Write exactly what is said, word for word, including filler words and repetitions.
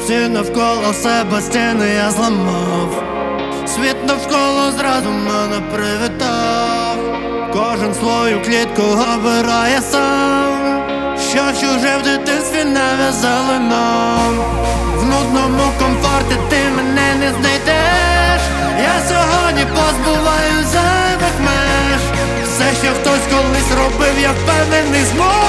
Всі навколо себе стіни я зламав, світ навколо зразу мене привітав. Кожен свою клітку обирає сам, що чуже в дитинстві нав'язали нам. В нудному комфорті ти мене не знайдеш. Я сьогодні позбуваю зайвих меж. Все, що хтось колись робив, я впевнений зможу.